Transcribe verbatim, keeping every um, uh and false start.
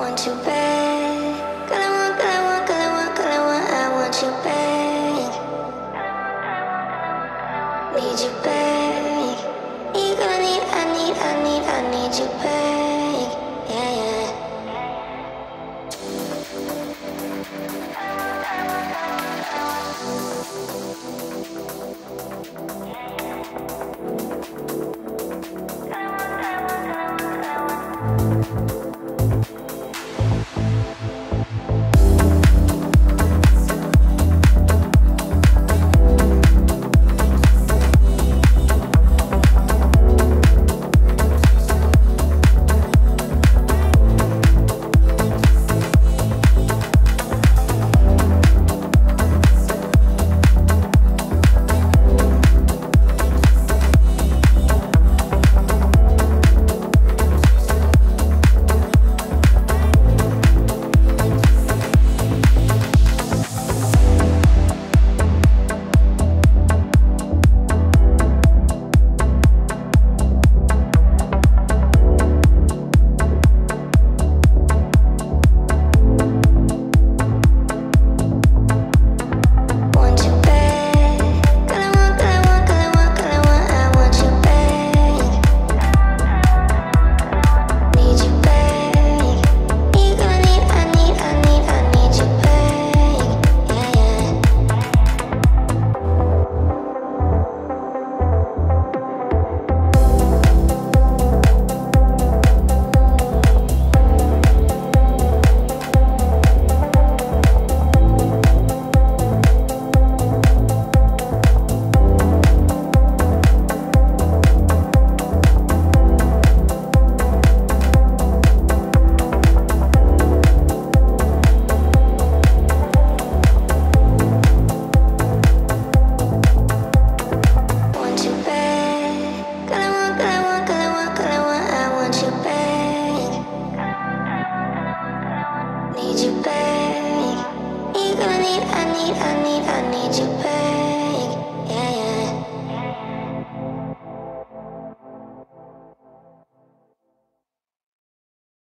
want you back. Girl, I want, girl, I want, girl, I want, girl, I want, I want you back. Need you back. You gonna need, I need, I need, I need you back. Yeah, yeah. Need you back. You gonna need, I need, I need, I need you back.